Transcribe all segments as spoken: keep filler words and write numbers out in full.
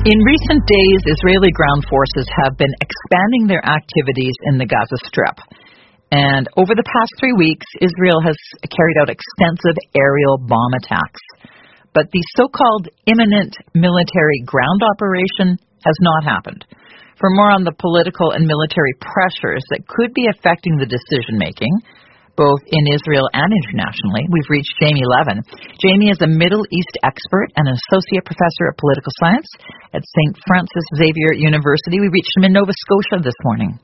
In recent days, Israeli ground forces have been expanding their activities in the Gaza Strip. And over the past three weeks, Israel has carried out extensive aerial bomb attacks. But the so-called imminent military ground operation has not happened. For more on the political and military pressures that could be affecting the decision-making, both in Israel and internationally, we've reached Jamie Levin. Jamie is a Middle East expert and an associate professor of political science at Saint Francis Xavier University. We reached him in Nova Scotia this morning.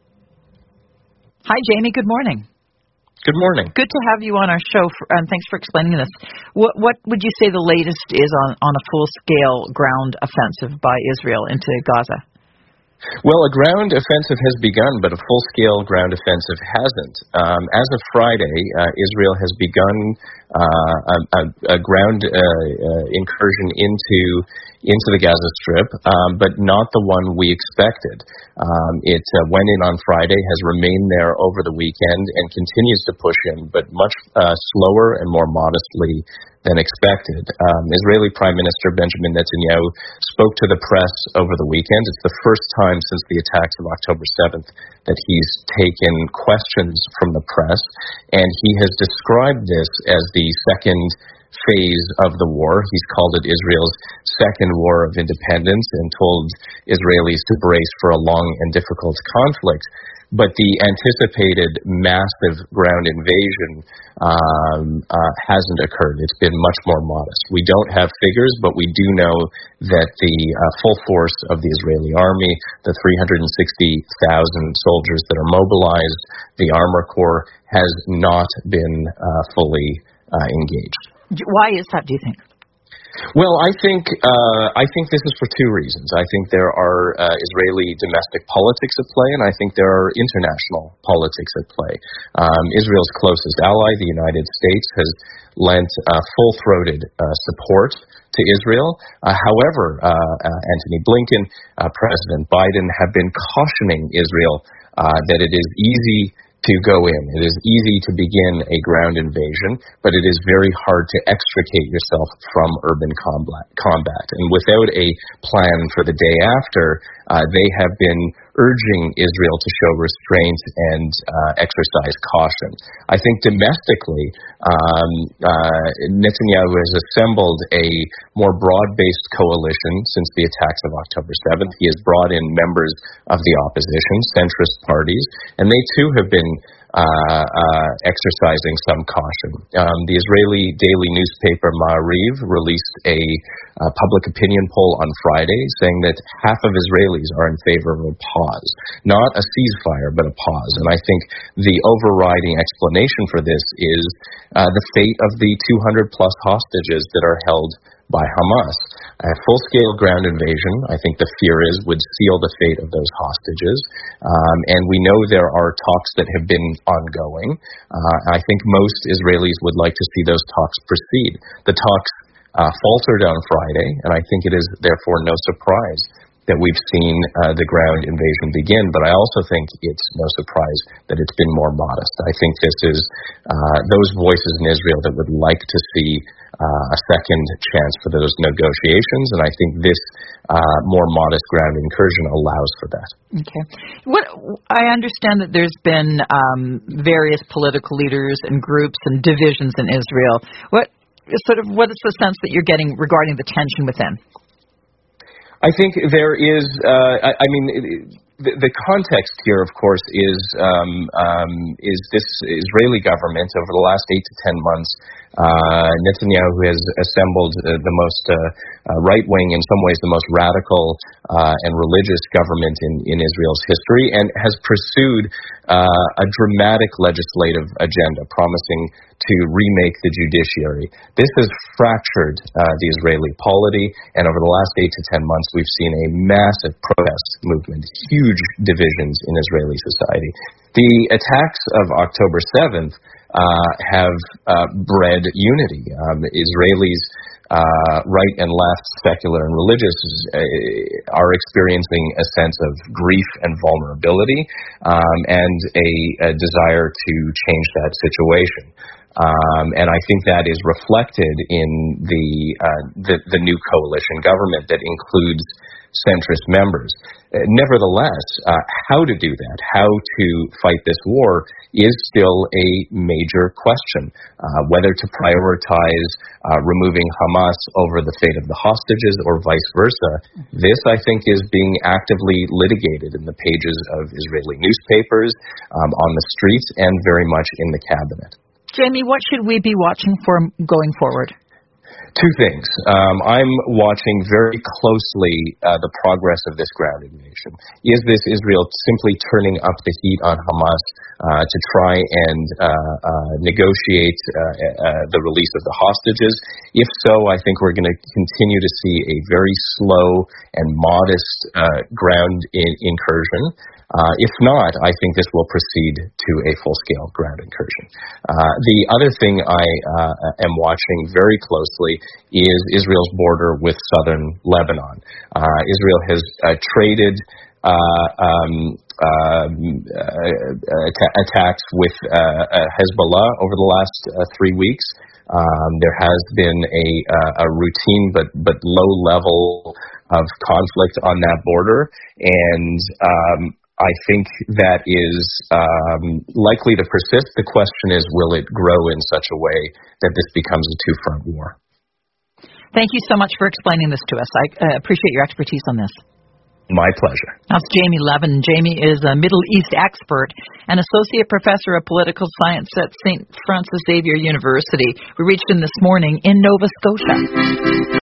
Hi, Jamie. Good morning. Good morning. Good to have you on our show, for, and thanks for explaining this. What, what would you say the latest is on, on a full-scale ground offensive by Israel into Gaza? Well, a ground offensive has begun, but a full-scale ground offensive hasn't. Um, as of Friday, uh, Israel has begun uh, a, a, a ground uh, uh, incursion into into the Gaza Strip, um, but not the one we expected. Um, it uh, went in on Friday, has remained there over the weekend, and continues to push in, but much uh, slower and more modestly than expected. Um, Israeli Prime Minister Benjamin Netanyahu spoke to the press over the weekend. It's the first time since the attacks of October seventh that he's taken questions from the press, and he has described this as the second phase of the war. He's called it Israel's second war of independence and told Israelis to brace for a long and difficult conflict. But the anticipated massive ground invasion um, uh, hasn't occurred. It's been much more modest. We don't have figures, but we do know that the uh, full force of the Israeli army, the three hundred sixty thousand soldiers that are mobilized, the Armor Corps, has not been uh, fully uh, engaged. Why is that, do you think? Well, I think uh, I think this is for two reasons. I think there are uh, Israeli domestic politics at play, and I think there are international politics at play. Um, Israel's closest ally, the United States, has lent uh, full-throated uh, support to Israel. Uh, however, uh, uh, Antony Blinken, uh, President Biden have been cautioning Israel uh, that it is easy to go in. It is easy to begin a ground invasion, but it is very hard to extricate yourself from urban combat. combat. And without a plan for the day after, uh, they have been urging Israel to show restraint and uh, exercise caution. I think domestically, um, uh, Netanyahu has assembled a more broad-based coalition since the attacks of October seventh. He has brought in members of the opposition, centrist parties, and they too have been Uh, uh, exercising some caution. Um, the Israeli daily newspaper Ma'ariv released a uh, public opinion poll on Friday saying that half of Israelis are in favor of a pause. Not a ceasefire, but a pause. And I think the overriding explanation for this is uh, the fate of the two hundred plus hostages that are held by Hamas. A full-scale ground invasion, I think the fear is, would seal the fate of those hostages. Um, and we know there are talks that have been ongoing. Uh, I think most Israelis would like to see those talks proceed. The talks uh, faltered on Friday, and I think it is therefore no surprise that we've seen uh, the ground invasion begin, but I also think it's no surprise that it's been more modest. I think this is uh, those voices in Israel that would like to see uh, a second chance for those negotiations, and I think this uh, more modest ground incursion allows for that. Okay. What I understand that there's been um, various political leaders and groups and divisions in Israel. What sort of what is the sense that you're getting regarding the tension within? I think there is, uh, I, I mean, the, the context here, of course, is um, um, is this Israeli government over the last eight to ten months. Uh, Netanyahu has assembled uh, the most uh, uh, right-wing, in some ways the most radical uh, and religious government in, in Israel's history, and has pursued uh, a dramatic legislative agenda, promising to remake the judiciary. This has fractured uh, the Israeli polity, and over the last eight to ten months, we've seen a massive protest movement, huge divisions in Israeli society. The attacks of October seventh uh, have uh, bred unity. Um, Israelis, uh, right and left, secular and religious, uh, are experiencing a sense of grief and vulnerability, um, and a, a desire to change that situation. Um, and I think that is reflected in the, uh, the the new coalition government that includes centrist members. Uh, nevertheless, uh, how to do that, how to fight this war, is still a major question. Uh, whether to prioritize uh, removing Hamas over the fate of the hostages or vice versa, this, I think, is being actively litigated in the pages of Israeli newspapers, um, on the streets, and very much in the cabinet. Jamie, what should we be watching for going forward? Two things. Um, I'm watching very closely uh, the progress of this ground invasion. Is this Israel simply turning up the heat on Hamas uh, to try and uh, uh, negotiate uh, uh, the release of the hostages? If so, I think we're going to continue to see a very slow and modest uh, ground in- incursion. Uh, if not, I think this will proceed to a full-scale ground incursion. Uh, the other thing I uh, am watching very closely is Israel's border with southern Lebanon. Uh, Israel has uh, traded uh, um, uh, uh, attacks with uh, uh, Hezbollah over the last uh, three weeks. Um, there has been a, uh, a routine but, but low level of conflict on that border, and um, I think that is um, likely to persist. The question is, will it grow in such a way that this becomes a two-front war? Thank you so much for explaining this to us. I uh, appreciate your expertise on this. My pleasure. That's Jamie Levin. Jamie is a Middle East expert and associate professor of political science at Saint Francis Xavier University. We reached him this morning in Nova Scotia.